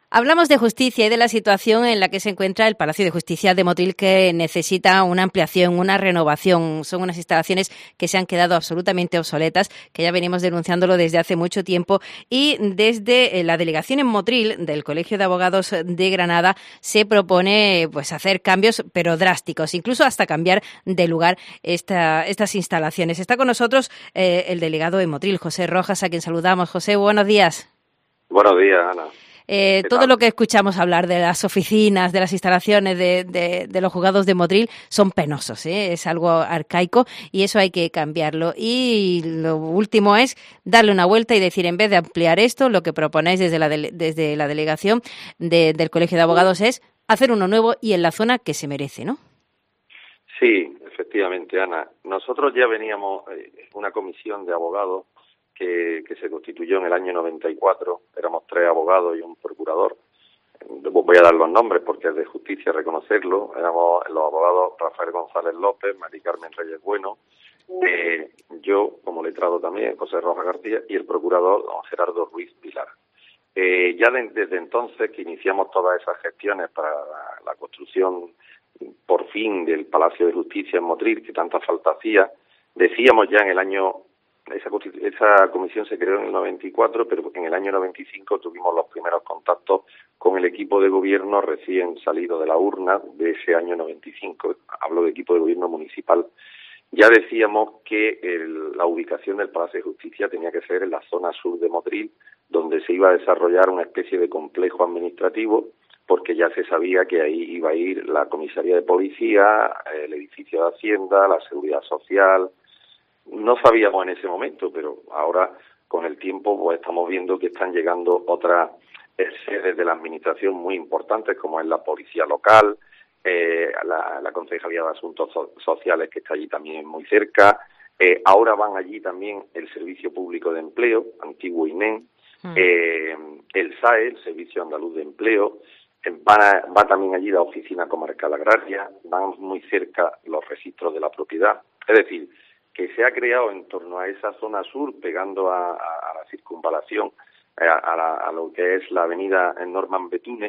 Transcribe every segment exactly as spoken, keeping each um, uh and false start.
Hablamos de justicia y de la situación en la que se encuentra el Palacio de Justicia de Motril, que necesita una ampliación, una renovación. Son unas instalaciones que se han quedado absolutamente obsoletas, que ya venimos denunciándolo desde hace mucho tiempo, y desde la delegación en Motril del Colegio de Abogados de Granada se propone pues hacer cambios, pero drásticos, incluso hasta cambiar de lugar esta, estas instalaciones. Está con nosotros eh, el delegado en Motril, José Rojas, a quien saludamos. José, buenos días. Buenos días, Ana. Eh, todo tal? lo que escuchamos hablar de las oficinas, de las instalaciones de, de, de los juzgados de Motril son penosos, ¿eh? Es algo arcaico y eso hay que cambiarlo. Y lo último es darle una vuelta y decir, en vez de ampliar esto, lo que proponéis desde la, dele, desde la delegación de, del Colegio de Abogados es hacer uno nuevo y en la zona que se merece, ¿no? Sí, efectivamente, Ana. Nosotros ya veníamos, eh, una comisión de abogados Que, que se constituyó en el año noventa y cuatro, éramos tres abogados y un procurador. Voy a dar los nombres porque es de justicia reconocerlo. Éramos los abogados Rafael González López, Mari Carmen Reyes Bueno, eh, yo como letrado también, José Rojas García, y el procurador don Gerardo Ruiz Pilar. Eh, ya de, desde entonces que iniciamos todas esas gestiones para la, la construcción por fin del Palacio de Justicia en Motril, que tanta falta hacía, decíamos ya en el año Esa, esa comisión se creó en el noventa y cuatro, pero en el año noventa y cinco tuvimos los primeros contactos con el equipo de gobierno recién salido de la urna de ese año noventa y cinco. Hablo de equipo de gobierno municipal. Ya decíamos que el, la ubicación del Palacio de Justicia tenía que ser en la zona sur de Motril, donde se iba a desarrollar una especie de complejo administrativo, porque ya se sabía que ahí iba a ir la comisaría de policía, el edificio de Hacienda, la seguridad social. No sabíamos en ese momento, pero ahora con el tiempo pues estamos viendo que están llegando otras eh, sedes de la administración muy importantes, como es la policía local, eh, la, la Concejalía de Asuntos so- Sociales, que está allí también muy cerca. Eh, ahora van allí también el Servicio Público de Empleo, antiguo I N E M, mm. eh, el S A E, el Servicio Andaluz de Empleo. eh, va, va también allí la Oficina Comarcal Agraria, van muy cerca los registros de la propiedad. Es decir, que se ha creado en torno a esa zona sur, pegando a, a, a la circunvalación, a, a, la, a lo que es la avenida Norman Betune,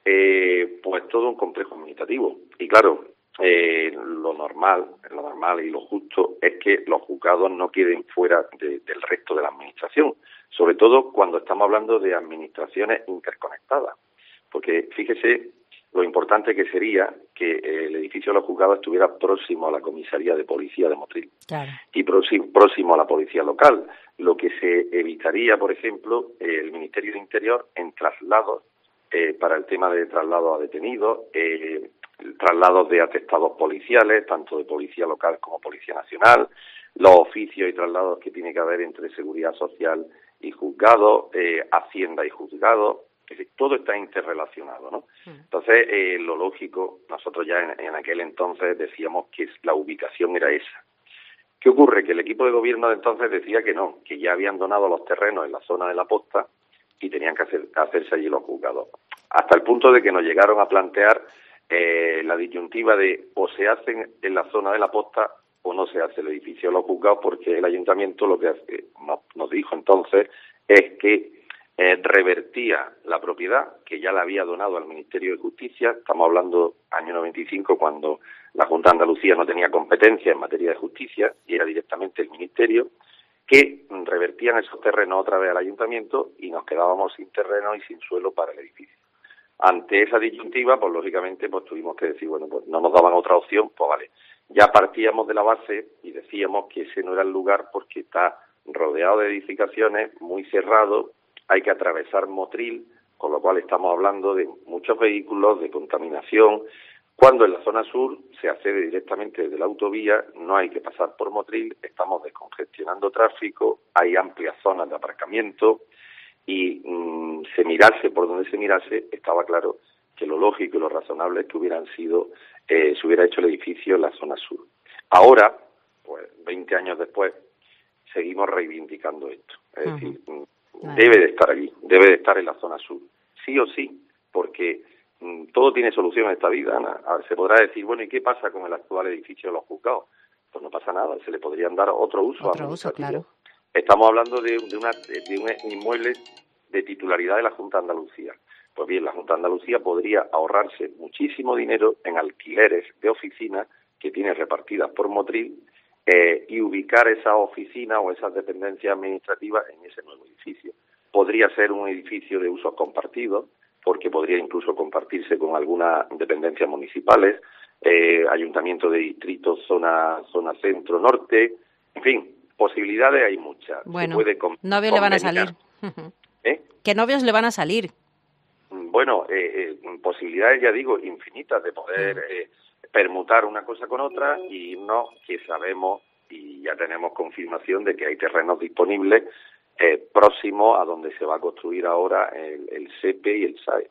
eh, pues todo un complejo administrativo. Y claro, eh, lo normal, lo normal y lo justo es que los juzgados no queden fuera de, del resto de la administración, sobre todo cuando estamos hablando de administraciones interconectadas. Porque fíjese lo importante que sería que el edificio de los juzgados estuviera próximo a la comisaría de policía de Motril, claro, y próximo a la policía local, lo que se evitaría, por ejemplo, el Ministerio de Interior en traslados eh, para el tema de traslados a detenidos, eh, traslados de atestados policiales, tanto de policía local como policía nacional, los oficios y traslados que tiene que haber entre seguridad social y juzgados, eh, hacienda y juzgados. Es decir, todo está interrelacionado, ¿no? Entonces, eh, lo lógico, nosotros ya en, en aquel entonces decíamos que la ubicación era esa. ¿Qué ocurre? Que el equipo de gobierno de entonces decía que no, que ya habían donado los terrenos en la zona de la Posta y tenían que hacer, hacerse allí los juzgados. Hasta el punto de que nos llegaron a plantear eh, la disyuntiva de o se hacen en la zona de la Posta o no se hace el edificio de los juzgados, porque el ayuntamiento lo que hace, nos, nos dijo entonces es que Eh, revertía la propiedad que ya la había donado al Ministerio de Justicia. Estamos hablando año noventa y cinco, cuando la Junta de Andalucía no tenía competencia en materia de justicia y era directamente el Ministerio, que revertían esos terrenos otra vez al Ayuntamiento y nos quedábamos sin terreno y sin suelo para el edificio. Ante esa disyuntiva, pues lógicamente pues tuvimos que decir, bueno, pues no nos daban otra opción, pues vale. Ya partíamos de la base y decíamos que ese no era el lugar porque está rodeado de edificaciones, muy cerrado. Hay que atravesar Motril, con lo cual estamos hablando de muchos vehículos, de contaminación. Cuando en la zona sur se accede directamente desde la autovía, no hay que pasar por Motril, estamos descongestionando tráfico, hay amplias zonas de aparcamiento y mmm, se mirase por donde se mirase, estaba claro que lo lógico y lo razonable es que hubieran sido, eh, se hubiera hecho el edificio en la zona sur. Ahora, pues veinte años después, seguimos reivindicando esto. Es uh-huh. decir, debe de estar allí, debe de estar en la zona sur, sí o sí, porque mmm, todo tiene solución en esta vida, Ana. A ver, se podrá decir, bueno, ¿y qué pasa con el actual edificio de los juzgados? Pues no pasa nada, se le podrían dar otro uso. Otro uso, claro. Estamos hablando de, de, una, de un inmueble de titularidad de la Junta de Andalucía. Pues bien, la Junta de Andalucía podría ahorrarse muchísimo dinero en alquileres de oficinas que tiene repartidas por Motril eh, y ubicar esas oficinas o esas dependencias administrativas en ese nuevo edificio. Podría ser un edificio de usos compartidos, porque podría incluso compartirse con algunas dependencias municipales, eh, ayuntamiento de distrito, zona, zona centro-norte, en fin, posibilidades hay muchas. Bueno, Se puede con, novios le van a salir. ¿Eh? ¿Qué novios le van a salir? Bueno, eh, eh, posibilidades, ya digo, infinitas de poder eh, permutar una cosa con otra y no que sabemos y ya tenemos confirmación de que hay terrenos disponibles eh, próximos a donde se va a construir ahora el, el S E P E y el S A E.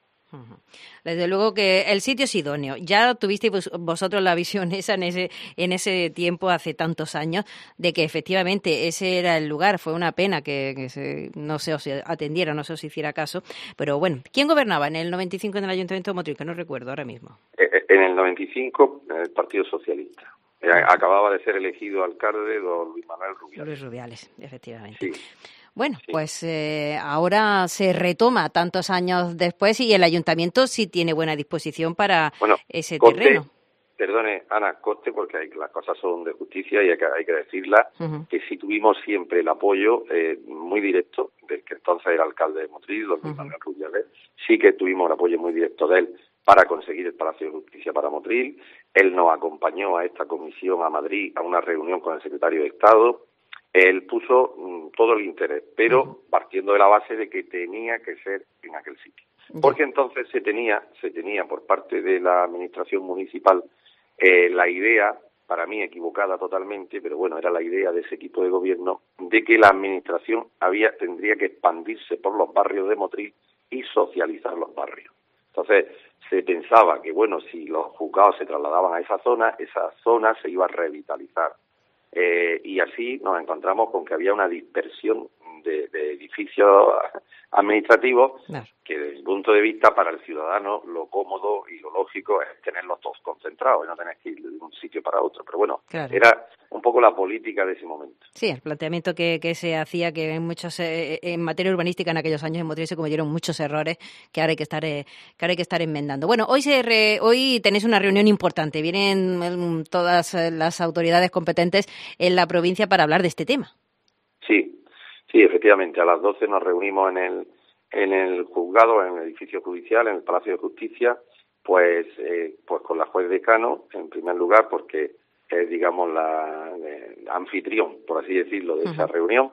Desde luego que el sitio es idóneo. Ya tuvisteis vosotros la visión esa en ese en ese tiempo, hace tantos años, de que efectivamente ese era el lugar. Fue una pena que, que se, no se os atendiera, no se os hiciera caso. Pero bueno, ¿quién gobernaba en el noventa y cinco en el Ayuntamiento de Motril? Que no recuerdo ahora mismo. En el noventa y cinco, el Partido Socialista. Acababa de ser elegido alcalde don Luis Manuel Rubiales. Luis Rubiales, efectivamente. Sí. Bueno, sí. pues eh, ahora se retoma tantos años después y el ayuntamiento sí tiene buena disposición para bueno, ese coste, terreno. Perdone, Ana, coste porque hay, las cosas son de justicia y hay que, hay que decirlas, uh-huh. que sí tuvimos siempre el apoyo eh, muy directo del que entonces era alcalde de Motril, don Luis uh-huh. Manuel Rubiales. Sí que tuvimos el apoyo muy directo de él para conseguir el Palacio de Justicia para Motril. Él nos acompañó a esta comisión a Madrid a una reunión con el secretario de Estado. Él puso mm, todo el interés, pero uh-huh. partiendo de la base de que tenía que ser en aquel sitio. Uh-huh. Porque entonces se tenía, se tenía por parte de la administración municipal eh, la idea, para mí equivocada totalmente, pero bueno, era la idea de ese equipo de gobierno, de que la administración había tendría que expandirse por los barrios de Motril y socializar los barrios. Entonces, se pensaba que, bueno, si los juzgados se trasladaban a esa zona, esa zona se iba a revitalizar. Eh, y así nos encontramos con que había una dispersión de, de edificios administrativos claro. que desde mi punto de vista para el ciudadano lo cómodo y lo lógico es tenerlos todos concentrados y no tener que ir de un sitio para otro. Pero bueno, claro. era un poco la política de ese momento. Sí, el planteamiento que, que se hacía, que en muchos eh, en materia urbanística en aquellos años en Motril se cometieron muchos errores que ahora hay que estar eh, que ahora hay que estar enmendando. Bueno, hoy se re, hoy tenéis una reunión importante. Vienen eh, todas las autoridades competentes en la provincia para hablar de este tema. Sí, sí, efectivamente. A las doce nos reunimos en el en el juzgado, en el edificio judicial, en el Palacio de Justicia, pues eh, pues con la juez decano, en primer lugar, porque es, digamos, la eh, anfitrión, por así decirlo, de uh-huh. esa reunión,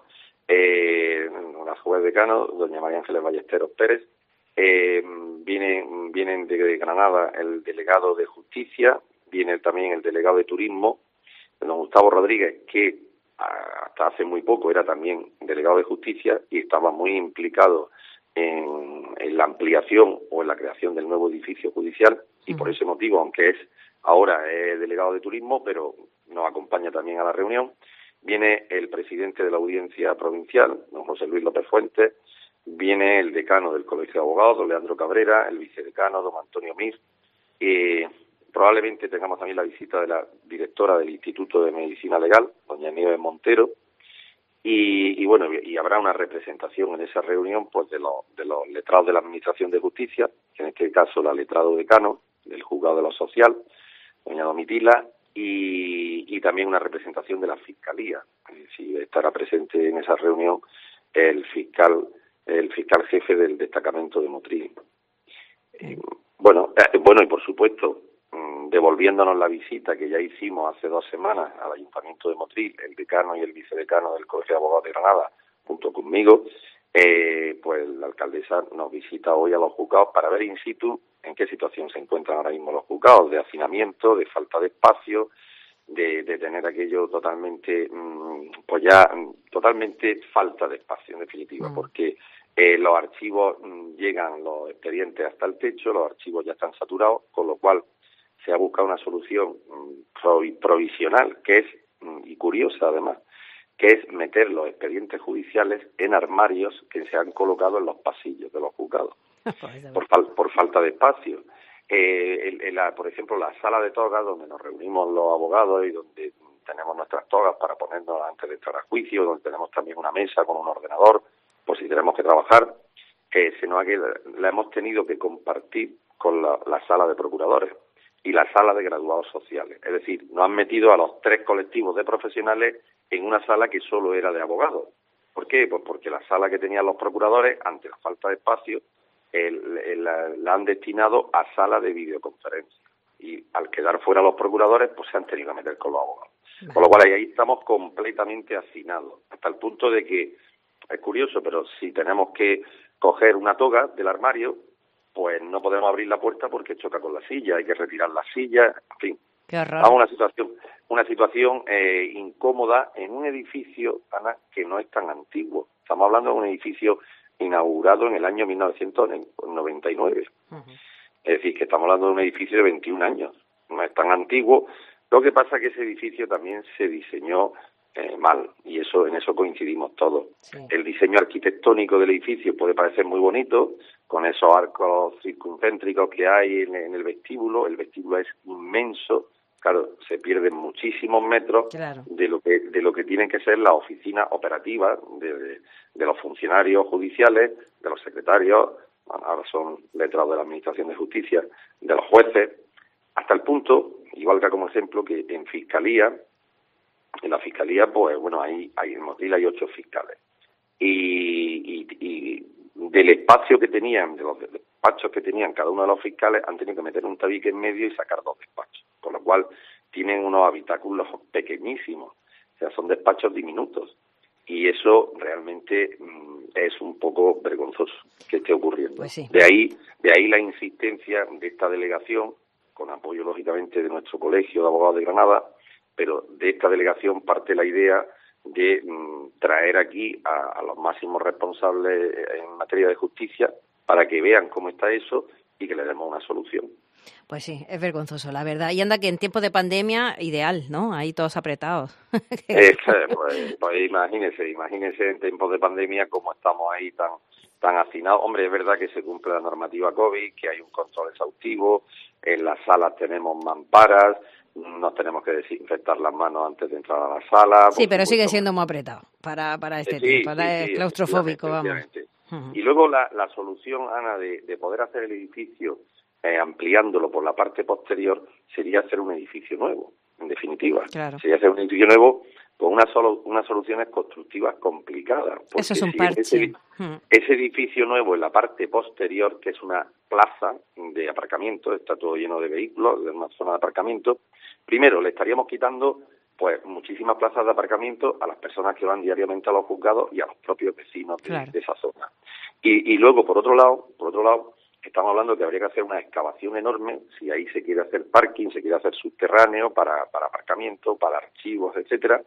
eh, la juez decano, doña María Ángeles Ballesteros Pérez, eh, vienen, vienen de Granada el delegado de Justicia, viene también el delegado de Turismo, don Gustavo Rodríguez, que hasta hace muy poco era también delegado de Justicia y estaba muy implicado en, en la ampliación o en la creación del nuevo edificio judicial y uh-huh. por ese motivo, aunque es ahora es delegado de Turismo, pero nos acompaña también a la reunión. Viene el presidente de la Audiencia Provincial, don José Luis López Fuentes, viene el decano del Colegio de Abogados, don Leandro Cabrera, el vicedecano, don Antonio Mir, y probablemente tengamos también la visita de la directora del Instituto de Medicina Legal, doña Nieves Montero, y, y bueno, y habrá una representación en esa reunión pues de los, de los letrados de la Administración de Justicia, en este caso la letrado decano del Juzgado de lo Social, doña Domitila, y, y también una representación de la Fiscalía. Si estará presente en esa reunión el fiscal el fiscal jefe del destacamento de Motril. Eh, bueno, eh, bueno y por supuesto, mmm, devolviéndonos la visita que ya hicimos hace dos semanas al Ayuntamiento de Motril, el decano y el vicedecano del Colegio de Abogados de Granada, junto conmigo, eh, pues la alcaldesa nos visita hoy a los juzgados para ver in situ en qué situación se encuentran ahora mismo los juzgados, de hacinamiento, de falta de espacio, de, de tener aquello totalmente, mmm, pues ya totalmente falta de espacio, en definitiva, mm. porque eh, los archivos mmm, llegan los expedientes hasta el techo, los archivos ya están saturados, con lo cual se ha buscado una solución mmm, provisional, que es, mmm, y curiosa además, que es meter los expedientes judiciales en armarios que se han colocado en los pasillos de los juzgados, por, fal por falta de espacio. Eh, en, en la, por ejemplo, la sala de togas, donde nos reunimos los abogados y donde tenemos nuestras togas para ponernos antes de entrar a juicio, donde tenemos también una mesa con un ordenador, por si tenemos que trabajar, eh, se nos ha quedado, la hemos tenido que compartir con la, la sala de procuradores y la sala de graduados sociales. Es decir, nos han metido a los tres colectivos de profesionales en una sala que solo era de abogados. ¿Por qué? Pues porque la sala que tenían los procuradores, ante la falta de espacio, el, el, la, la han destinado a sala de videoconferencia. Y al quedar fuera los procuradores, pues se han tenido que meter con los abogados. Vale. Con lo cual ahí estamos completamente hacinados, hasta el punto de que, es curioso, pero si tenemos que coger una toga del armario, pues no podemos abrir la puerta porque choca con la silla, hay que retirar la silla, en fin. Qué horror. Vamos, una situación, una situación eh, incómoda en un edificio, Ana, que no es tan antiguo. Estamos hablando de un edificio inaugurado en el año mil novecientos noventa y nueve. Uh-huh. Es decir, que estamos hablando de un edificio de veintiún años. No es tan antiguo. Lo que pasa es que ese edificio también se diseñó eh, mal, y eso en eso coincidimos todos. Sí. El diseño arquitectónico del edificio puede parecer muy bonito, con esos arcos circuncéntricos que hay en, en el vestíbulo. El vestíbulo es inmenso. Claro, se pierden muchísimos metros claro. de lo que de lo que tienen que ser las oficinas operativas de, de, de los funcionarios judiciales, de los secretarios, ahora son letrados de la Administración de Justicia, de los jueces, hasta el punto, y valga como ejemplo, que en Fiscalía, en la Fiscalía, pues bueno, hay, hay en Motril hay ocho fiscales. Y, y, y del espacio que tenían, de los despachos que tenían cada uno de los fiscales, han tenido que meter un tabique en medio y sacar dos despachos, con lo cual tienen unos habitáculos pequeñísimos, o sea, son despachos diminutos, y eso realmente mmm, es un poco vergonzoso que esté ocurriendo. Pues sí. De ahí, de ahí la insistencia de esta delegación, con apoyo lógicamente de nuestro Colegio de Abogados de Granada, pero de esta delegación parte la idea de mmm, traer aquí a, a los máximos responsables en materia de justicia para que vean cómo está eso y que le demos una solución. Pues sí, es vergonzoso, la verdad. Y anda que en tiempos de pandemia, ideal, ¿no? Ahí todos apretados. Es, pues, pues imagínese, imagínese en tiempos de pandemia cómo estamos ahí tan tan hacinados. Hombre, es verdad que se cumple la normativa COVID, que hay un control exhaustivo, en las salas tenemos mamparas, nos tenemos que desinfectar las manos antes de entrar a la sala. Sí, pero sigue siendo muy apretado para, para este sí, tiempo, sí, es sí, claustrofóbico, vamos. Uh-huh. Y luego la, la solución, Ana, de, de poder hacer el edificio eh, ampliándolo por la parte posterior sería hacer un edificio nuevo, en definitiva. Claro. Sería hacer un edificio nuevo con una solo, unas soluciones constructivas complicadas. Eso es un si parche. Ese, uh-huh. ese edificio nuevo en la parte posterior, que es una plaza de aparcamiento, está todo lleno de vehículos, de una zona de aparcamiento, primero le estaríamos quitando pues muchísimas plazas de aparcamiento a las personas que van diariamente a los juzgados y a los propios vecinos de, claro. de esa zona. Y, y luego, por otro lado, por otro lado, estamos hablando que habría que hacer una excavación enorme, si ahí se quiere hacer parking, se quiere hacer subterráneo para, para aparcamiento, para archivos, etcétera,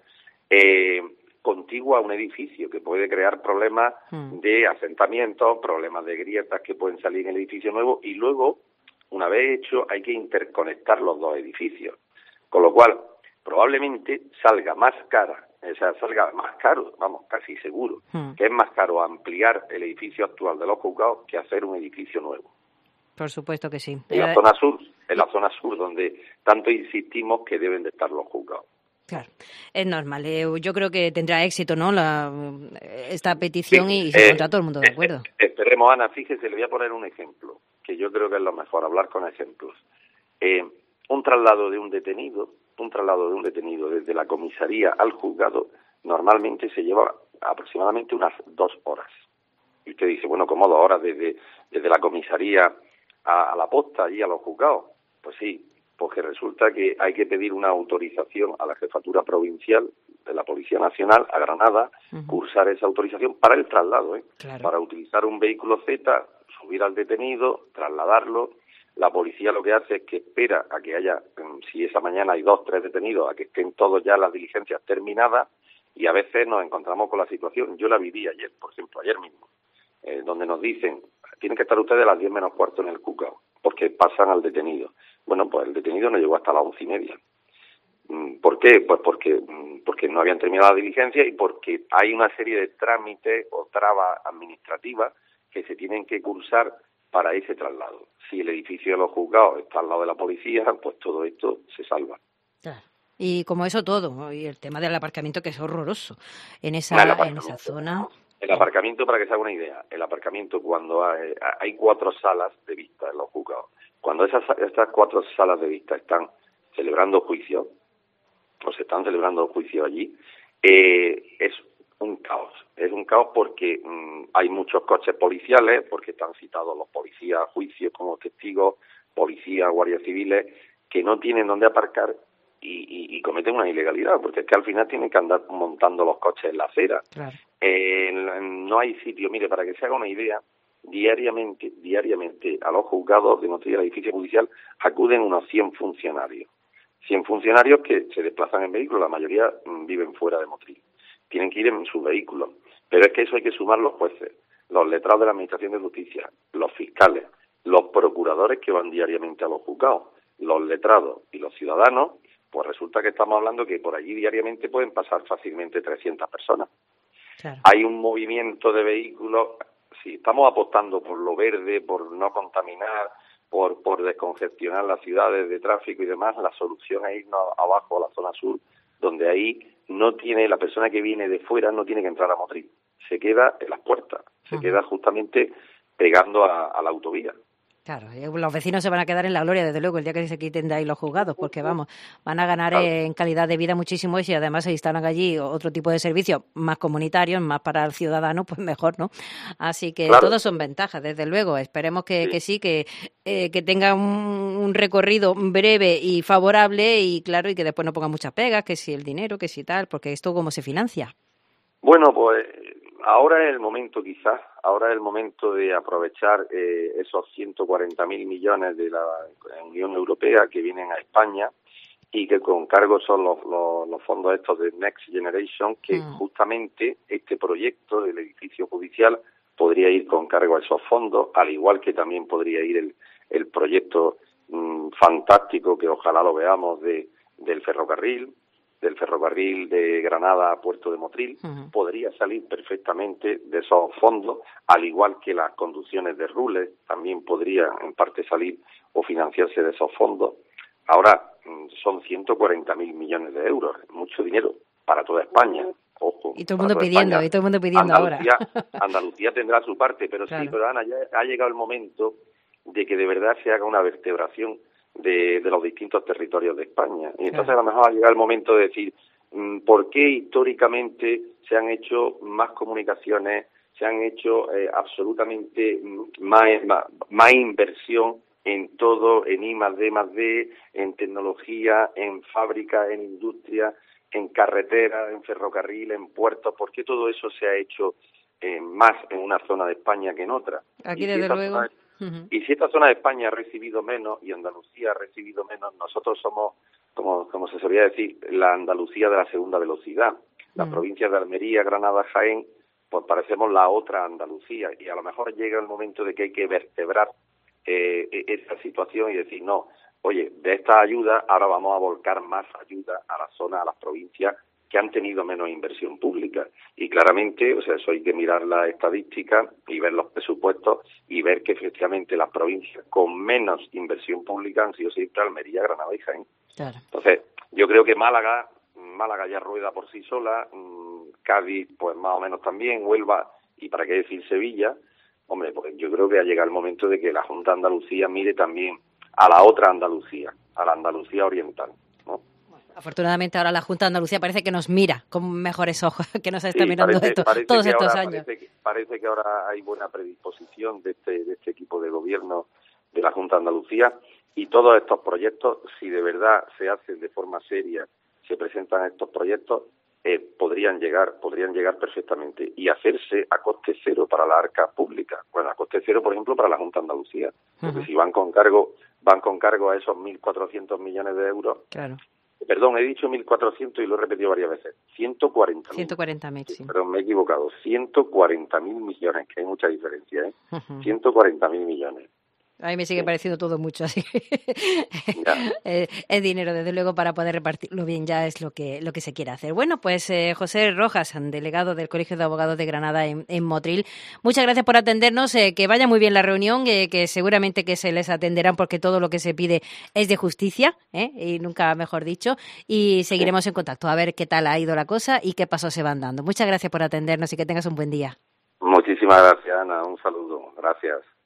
eh, contiguo a un edificio que puede crear problemas mm. de asentamientos, problemas de grietas que pueden salir en el edificio nuevo, y luego, una vez hecho, hay que interconectar los dos edificios. Con lo cual, probablemente salga más cara, o sea, salga más caro, vamos, casi seguro, hmm. que es más caro ampliar el edificio actual de los juzgados que hacer un edificio nuevo. Por supuesto que sí. En la zona sur, en la zona sur, donde tanto insistimos que deben de estar los juzgados. Claro, es normal. Eh, yo creo que tendrá éxito, ¿no? La, esta petición sí, y se eh, pondrá todo el mundo de acuerdo. Eh, esperemos, Ana, fíjese, le voy a poner un ejemplo, que yo creo que es lo mejor, hablar con ejemplos. Eh, un traslado de un detenido, un traslado de un detenido desde la comisaría al juzgado, normalmente se lleva aproximadamente unas dos horas. Y usted dice, bueno, ¿cómo dos horas desde, desde la comisaría a, a la posta y a los juzgados? Pues sí, porque resulta que hay que pedir una autorización a la Jefatura Provincial de la Policía Nacional, a Granada, uh-huh. cursar esa autorización para el traslado, ¿eh? Claro. Para utilizar un vehículo Z, subir al detenido, trasladarlo. La policía lo que hace es que espera a que haya, si esa mañana hay dos, tres detenidos, a que estén todos ya las diligencias terminadas, y a veces nos encontramos con la situación. Yo la viví ayer, por ejemplo, ayer mismo, eh, donde nos dicen, tienen que estar ustedes a las diez menos cuarto en el juzgado, porque pasan al detenido. Bueno, pues el detenido no llegó hasta las once y media. ¿Por qué? Pues porque, porque no habían terminado la diligencia y porque hay una serie de trámites o trabas administrativas que se tienen que cursar para ese traslado. Si el edificio de los juzgados está al lado de la policía, pues todo esto se salva. Claro. Y como eso todo, y el tema del aparcamiento, que es horroroso en esa, en esa zona. El aparcamiento, para que se haga una idea, el aparcamiento cuando hay, hay cuatro salas de vista en los juzgados. Cuando esas, estas cuatro salas de vista están celebrando juicios, o se están celebrando juicios allí, eh, es un caos. Es un caos porque mmm, hay muchos coches policiales, porque están citados los policías a juicio como testigos, policías, guardias civiles, que no tienen dónde aparcar y, y, y cometen una ilegalidad, porque es que al final tienen que andar montando los coches en la acera. Claro. Eh, no hay sitio. Mire, para que se haga una idea, diariamente, diariamente a los juzgados de Motril, al edificio judicial, acuden unos cien funcionarios. cien funcionarios que se desplazan en vehículos, la mayoría mmm, viven fuera de Motril. Tienen que ir en sus vehículos. Pero es que eso hay que sumar los jueces, los letrados de la Administración de Justicia, los fiscales, los procuradores que van diariamente a los juzgados, los letrados y los ciudadanos. Pues resulta que estamos hablando que por allí diariamente pueden pasar fácilmente trescientas personas. Claro. Hay un movimiento de vehículos. Si estamos apostando por lo verde, por no contaminar, por, por descongestionar las ciudades de tráfico y demás, la solución es irnos abajo a la zona sur, donde ahí no tiene, la persona que viene de fuera no tiene que entrar a Motril, se queda en las puertas, se uh-huh. queda justamente pegando a, a la autovía. Claro, los vecinos se van a quedar en la gloria, desde luego, el día que se quiten de ahí los juzgados, porque vamos, van a ganar claro. en calidad de vida muchísimo, y si además se instalan allí otro tipo de servicios más comunitarios, más para el ciudadano, pues mejor, ¿no? Así que claro. todos son ventajas, desde luego. Esperemos que sí, que, sí, que, eh, que tenga un, un recorrido breve y favorable, y claro, y que después no ponga muchas pegas, que si el dinero, que si tal, porque esto ¿cómo se financia? Bueno, pues ahora es el momento quizás, ahora es el momento de aprovechar eh, esos ciento cuarenta mil millones de la Unión Europea que vienen a España y que con cargo son los, los, los fondos estos de Next Generation, que mm. justamente este proyecto del edificio judicial podría ir con cargo a esos fondos, al igual que también podría ir el, el proyecto mmm, fantástico, que ojalá lo veamos, de del ferrocarril, del ferrocarril de Granada a Puerto de Motril, uh-huh. podría salir perfectamente de esos fondos, al igual que las conducciones de Rules, también podría en parte salir o financiarse de esos fondos. Ahora son ciento cuarenta mil millones de euros, mucho dinero para toda España. Ojo, y todo el mundo pidiendo, España. y todo el mundo pidiendo Andalucía, ahora. Andalucía tendrá su parte, pero claro. sí, pero Ana, ya ha llegado el momento de que de verdad se haga una vertebración De, de los distintos territorios de España. Y entonces claro. a lo mejor ha llegado el momento de decir por qué históricamente se han hecho más comunicaciones, se han hecho eh, absolutamente más, más, más inversión en todo, en I más D más D, en tecnología, en fábricas, en industria, en carreteras, en ferrocarril, en puertos. ¿Por qué todo eso se ha hecho eh, más en una zona de España que en otra? Aquí desde luego... Zona, Uh-huh. Y si esta zona de España ha recibido menos y Andalucía ha recibido menos, nosotros somos, como, como se solía decir, la Andalucía de la segunda velocidad. Las uh-huh. provincias de Almería, Granada, Jaén, pues parecemos la otra Andalucía, y a lo mejor llega el momento de que hay que vertebrar eh, esta situación y decir, no, oye, de esta ayuda ahora vamos a volcar más ayuda a la zona, a las provincias que han tenido menos inversión pública. Y claramente, o sea, eso hay que mirar las estadísticas y ver los presupuestos y ver que efectivamente las provincias con menos inversión pública han sido siempre Almería, Granada y Jaén. Claro. Entonces, yo creo que Málaga, Málaga ya rueda por sí sola, Cádiz, pues más o menos también, Huelva, y para qué decir Sevilla. Hombre, pues yo creo que ha llegado el momento de que la Junta de Andalucía mire también a la otra Andalucía, a la Andalucía oriental, ¿no? Afortunadamente ahora la Junta de Andalucía parece que nos mira con mejores ojos, que nos está sí, mirando parece, esto, parece todos estos ahora, años. Parece que, parece que ahora hay buena predisposición de este, de este equipo de gobierno de la Junta de Andalucía, y todos estos proyectos, si de verdad se hacen de forma seria, se presentan estos proyectos, eh, podrían llegar, podrían llegar perfectamente y hacerse a coste cero para la arca pública. Bueno, a coste cero, por ejemplo, para la Junta de Andalucía, porque uh-huh. si van con cargo, van con cargo a esos mil cuatrocientos millones de euros. Claro. Perdón, he dicho mil cuatrocientos y lo he repetido varias veces. ciento cuarenta mil. ciento cuarenta mil, sí. Perdón, me he equivocado. ciento cuarenta mil millones, que hay mucha diferencia, ¿eh? Uh-huh. ciento cuarenta mil millones. A mí me sigue sí. pareciendo todo mucho, así que eh, es dinero, desde luego, para poder repartirlo bien, ya es lo que lo que se quiere hacer. Bueno, pues eh, José Rojas, delegado del Colegio de Abogados de Granada en, en Motril, muchas gracias por atendernos, eh, que vaya muy bien la reunión, eh, que seguramente que se les atenderán porque todo lo que se pide es de justicia, ¿eh? Y nunca mejor dicho, y seguiremos en contacto a ver qué tal ha ido la cosa y qué pasos se van dando. Muchas gracias por atendernos y que tengas un buen día. Muchísimas gracias, Ana. Un saludo. Gracias.